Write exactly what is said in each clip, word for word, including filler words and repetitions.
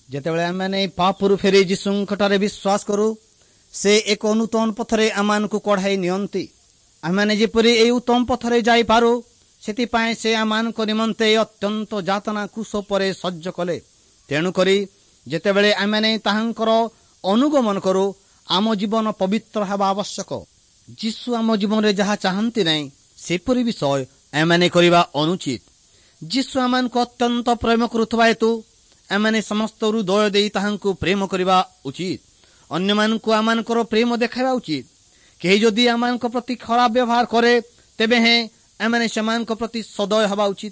ଯେତେବେଳେ ଆମମାନେ ପାପରୁ ଫେରି ଯୀଶୁଙ୍କଠାରେ ବିଶ୍ୱାସ କରୁ, ସେ ଏକ ନୂତନ ପଥରେ ଆମମାନଙ୍କୁ କଢ଼ାଇ ନିଅନ୍ତି। ଆମମାନେ ଯେପରି ଏହି ଉତ୍ତମ ପଥରେ ଯାଇପାରୁ, ସେଥିପାଇଁ ସେ ଆମମାନଙ୍କ ନିମନ୍ତେ ଅତ୍ୟନ୍ତ ଯାତନା କ୍ରୁଶ ପରେ ସହ୍ୟ କଲେ। ତେଣୁକରି ଯେତେବେଳେ ଆମମାନେ ତାହାଙ୍କର ଅନୁଗମନ କରୁ, ଆମ ଜୀବନ ପବିତ୍ର ହେବା ଆବଶ୍ୟକ। ଯୀଶୁ ଆମ ଜୀବନରେ ଯାହା ଚାହାନ୍ତି ନାହିଁ, ସେପରି ବିଷୟ ଆମମାନେ କରିବା ଅନୁଚିତ। ଯୀଶୁ ଆମମାନଙ୍କୁ ଅତ୍ୟନ୍ତ ପ୍ରେମ କରୁଥିବା ହେତୁ ଆମମାନେ ସମସ୍ତ ହୃଦୟ ଦେଇ ତାହାଙ୍କୁ ପ୍ରେମ କରିବା ଉଚିତ। ଅନ୍ୟମାନଙ୍କୁ ଆମମାନଙ୍କର ପ୍ରେମ ଦେଖାଇବା ଉଚିତ। କେହି ଯଦି ଆମମାନଙ୍କ ପ୍ରତି ଖରାପ ବ୍ୟବହାର କରେ, ତେବେ ହେଁ ଆମମାନେ ସେମାନଙ୍କ ପ୍ରତି ସଦୟ ହେବା ଉଚିତ।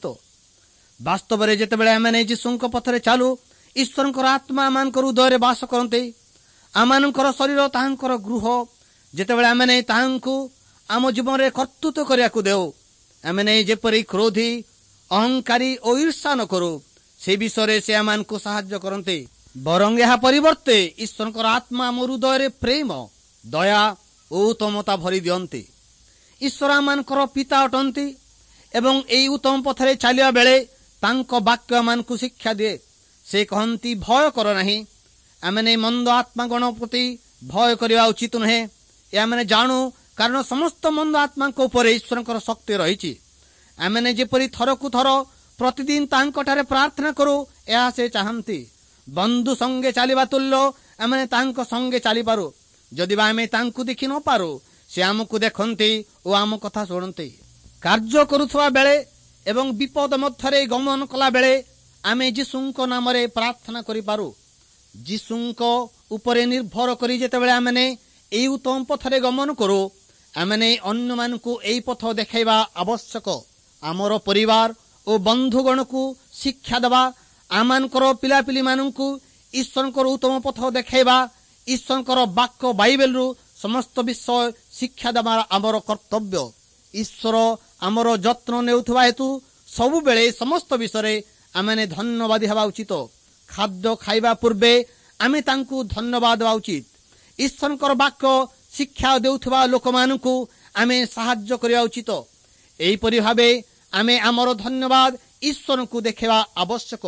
ବାସ୍ତବରେ ଯେତେବେଳେ ଆମମାନେ ଯୀଶୁଙ୍କ ପଥରେ ଚାଲୁ, ଈଶ୍ୱରଙ୍କର ଆତ୍ମା ଆମମାନଙ୍କ ହୃଦୟରେ ବାସ କରନ୍ତି। ଆମମାନଙ୍କର ଶରୀର ତାହାଙ୍କର ଗୃହ। ଯେତେବେଳେ ଆମମାନେ ତାହାଙ୍କୁ ଆମ ଜୀବନରେ କର୍ତ୍ତୃତ୍ୱ କରିବାକୁ ଦେଉ, ଆମମାନେ ଯେପରି କ୍ରୋଧୀ, ଅହଙ୍କାରୀ ଓ ଈର୍ଷା ନ କରୁ, ସେ ବିଷୟରେ ସେ ଆମମାନଙ୍କୁ ସାହାଯ୍ୟ କରନ୍ତି। ବରଂ ଏହା ପରିବର୍ତ୍ତେ ଈଶ୍ୱରଙ୍କର ଆତ୍ମା ଆମ ହୃଦୟରେ ପ୍ରେମ, ଦୟା ଓ ଉତ୍ତମତା ଭରି ଦିଅନ୍ତି। ଈଶ୍ୱର ଆମମାନଙ୍କର ପିତା ଅଟନ୍ତି ଏବଂ ଏହି ଉତ୍ତମ ପଥରେ ଚାଲିବା ବେଳେ ତାଙ୍କ ବାକ୍ୟ ଆମମାନଙ୍କୁ ଶିକ୍ଷା ଦିଏ। ସେ କହନ୍ତି, ଭୟ କର ନାହିଁ। ଆମମାନେ ମନ୍ଦ ଆତ୍ମାଗଣ ପ୍ରତି ଭୟ କରିବା ଉଚିତ ନୁହେଁ। ଏ ଆମମାନେ ଜାଣୁ, କାରଣ ସମସ୍ତ ମନ୍ଦ ଆତ୍ମାଙ୍କ ଉପରେ ଈଶ୍ୱରଙ୍କର ଶକ୍ତି ରହିଛି। ଆମମାନେ ଯେପରି ଥରକୁ ଥର ପ୍ରତିଦିନ ତାଙ୍କଠାରେ ପ୍ରାର୍ଥନା କରୁ, ଏହା ସେ ଚାହାନ୍ତି। ବନ୍ଧୁ ସଙ୍ଗେ ଚାଲିବା ତୁଲ୍ୟ ଆମେ ତାଙ୍କ ସଙ୍ଗେ ଚାଲିପାରୁ। ଯଦି ବା ଆମେ ତାଙ୍କୁ ଦେଖି ନ ପାରୁ, ସେ ଆମକୁ ଦେଖନ୍ତି ଓ ଆମ କଥା ଶୁଣନ୍ତି। କାର୍ଯ୍ୟ କରୁଥିବା ବେଳେ ଏବଂ ବିପଦ ମଧ୍ୟରେ ଗମନ କଲା ବେଳେ ଆମେ ଯୀଶୁଙ୍କ ନାମରେ ପ୍ରାର୍ଥନା କରିପାରୁ। ଯୀଶୁଙ୍କ ଉପରେ ନିର୍ଭର କରି ଯେତେବେଳେ ଆମମାନେ ଏହି ଉତ୍ତମ ପଥରେ ଗମନ କରୁ, ଆମମାନେ ଅନ୍ୟମାନଙ୍କୁ ଏହି ପଥ ଦେଖାଇବା ଆବଶ୍ୟକ। ଆମର ପରିବାର ଓ ବନ୍ଧୁଗଣକୁ ଶିକ୍ଷା ଦେବା, ଆମମାନଙ୍କର ପିଲାପିଲିମାନଙ୍କୁ ଈଶ୍ୱରଙ୍କର ଉତ୍ତମ ପଥ ଦେଖାଇବା, ଈଶ୍ୱରଙ୍କର ବାକ୍ୟ ବାଇବେଲରୁ ସମସ୍ତ ବିଷୟ ଶିକ୍ଷା ଦେବା ଆମର କର୍ତ୍ତବ୍ୟ। ଈଶ୍ୱର ଆମର ଯତ୍ନ ନେଉଥିବା ହେତୁ ସବୁବେଳେ ସମସ୍ତ ବିଷୟରେ ଆମମାନେ ଧନ୍ୟବାଦୀ ହେବା ଉଚିତ। ଖାଦ୍ୟ ଖାଇବା ପୂର୍ବେ ଆମେ ତାଙ୍କୁ ଧନ୍ୟବାଦ ଦେବା ଉଚିତ। ଈଶ୍ୱରଙ୍କର ବାକ୍ୟ ଶିକ୍ଷା ଦେଉଥିବା ଲୋକମାନଙ୍କୁ ଆମେ ସାହାଯ୍ୟ କରିବା ଉଚିତ। ଏହିପରି ଭାବେ ଆମେ ଆମର ଧନ୍ୟବାଦ ଈଶ୍ୱରଙ୍କୁ ଦେଖାଇବା ଆବଶ୍ୟକ।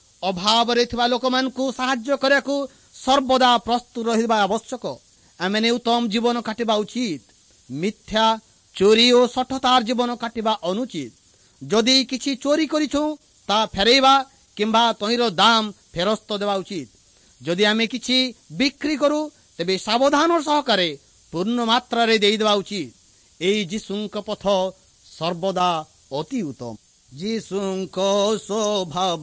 ଅଭାବରେ ଥିବା ଲୋକମାନଙ୍କୁ ସାହାଯ୍ୟ କରିବାକୁ ସର୍ବଦା ପ୍ରସ୍ତୁତ ରହିବା ଆବଶ୍ୟକ। ଆମମାନେ ଉତ୍ତମ ଜୀବନ କାଟିବା ଉଚିତ। ମିଥ୍ୟା, ଚୋରି ଓ ଶଠତାର ଜୀବନ କାଟିବା ଅନୁଚିତ। ଯଦି କିଛି ଚୋରି କରିଛୁ, ତାହା ଫେରାଇବା କିମ୍ବା ତହିଁର ଦାମ ଫେରସ୍ତ ଦେବା ଉଚିତ। ଯଦି ଆମେ କିଛି ବିକ୍ରି କରୁ, ତେବେ ସାବଧାନ ସହକାରେ ପୂର୍ଣ୍ଣ ମାତ୍ରାରେ ଦେଇଦେବା ଉଚିତ। ଏହି ଯୀଶୁଙ୍କ ପଥ ସର୍ବଦା ଅତି ଉତ୍ତମ। ଯୀଶୁଙ୍କ ସ୍ୱଭାବ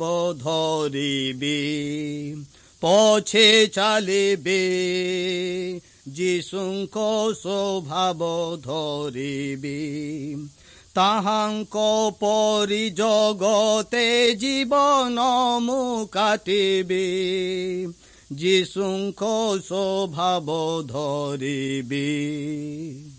ଧରିବି, ପଛେ ଚାଲିବି। ଯୀଶୁଙ୍କ ସ୍ୱଭାବ ଧରିବି, ତାହାଙ୍କ ପରି ଜଗତେ ଜୀବନ ମୁଁ କାଟିବି। ଯୀଶୁଙ୍କ ସ୍ୱଭାବ ଧରିବି।